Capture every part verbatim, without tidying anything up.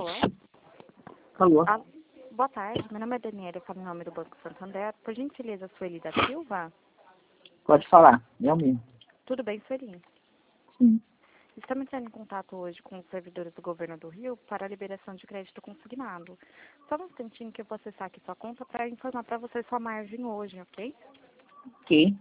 Alô? Alô? Ah, boa tarde, meu nome é Daniela, eu falo em nome do Banco Santander. Por gentileza, Sueli da Silva? Pode falar, eu mesmo. Tudo bem, Sueli? Sim. Estamos entrando em contato hoje com os servidores do Governo do Rio para a liberação de crédito consignado. Só um instantinho que eu vou acessar aqui sua conta para informar para você sua margem hoje, ok? Ok.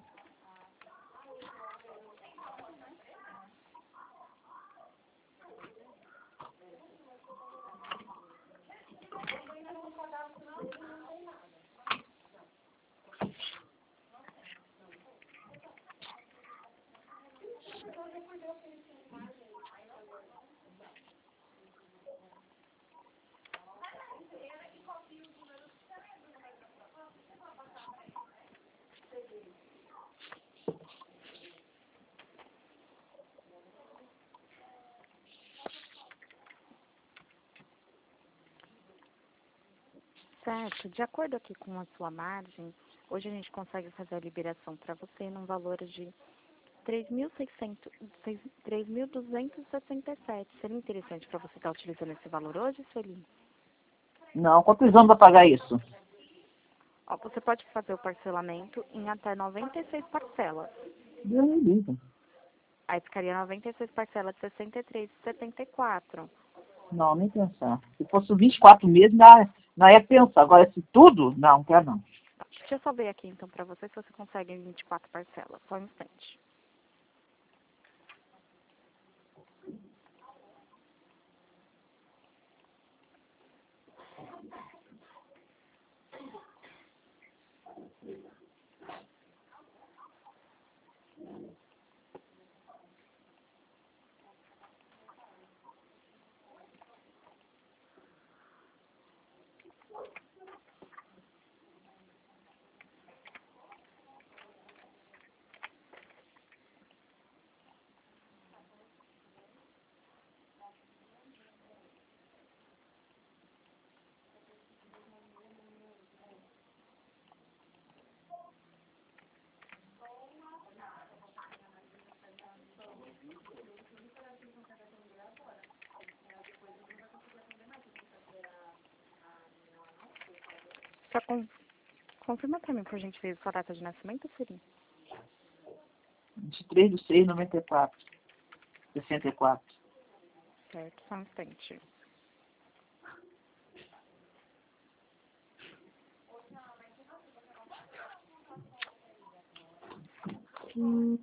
Certo, de acordo aqui com a sua margem, hoje a gente consegue fazer a liberação para você num valor de três mil duzentos e sessenta e sete. Seria interessante para você estar utilizando esse valor hoje, Sueli? Não, quantos anos vai pagar isso? Ó, você pode fazer o parcelamento em até noventa e seis parcelas. Deus me livre. Aí ficaria noventa e seis parcelas de sessenta e três e setenta e quatro. Não, nem pensar. Se fosse vinte e quatro meses, não, não ia pensar. Agora, se tudo, não, não quero não. Tá, deixa eu só ver aqui então para você se você consegue em vinte e quatro parcelas. Só um instante. Só com... confirma para mim, por gentileza, sua data de nascimento, Siri. vinte e três de seis de noventa e quatro. sessenta e quatro. Certo, só um instante. Hum.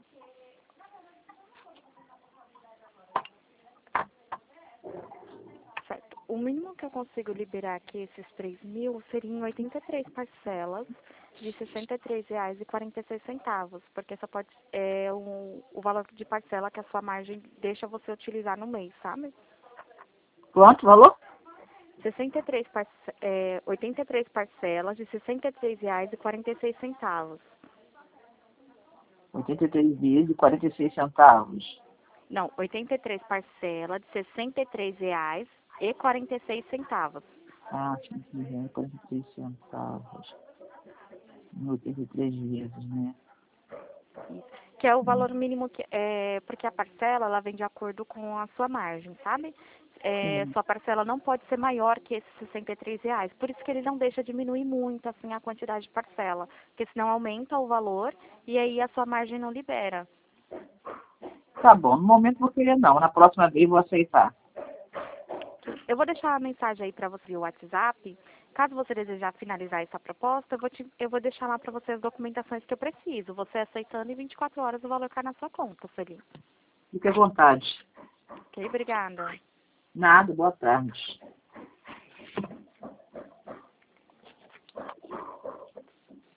Certo. O mínimo que eu consigo liberar aqui, esses três mil, seriam oitenta e três parcelas de sessenta e três reais e quarenta e seis centavos, porque essa pode é o, o valor de parcela que a sua margem deixa você utilizar no mês, sabe? Quanto valor? sessenta e três parce é, oitenta e três parcelas de sessenta e três reais e quarenta e seis centavos. oitenta e três vezes e quarenta e seis centavos. Não, oitenta e três parcelas de sessenta e três reais e quarenta e seis centavos. Ah, quarenta e seis centavos. oitenta e três vezes, né? Que é o valor mínimo, que é, porque a parcela ela vem de acordo com a sua margem, sabe? É, Sim. sua parcela não pode ser maior que esses sessenta e três reais. Por isso que ele não deixa diminuir muito assim a quantidade de parcela, porque senão aumenta o valor e aí a sua margem não libera. Tá bom, no momento vou querer não. Na próxima vez vou aceitar. Eu vou deixar a mensagem aí para você via WhatsApp. Caso você desejar finalizar essa proposta, eu vou, te, eu vou deixar lá para você as documentações que eu preciso. Você aceitando, em vinte e quatro horas o valor cai na sua conta, Felipe. Fique à vontade. Ok, obrigada. Nada, boa tarde.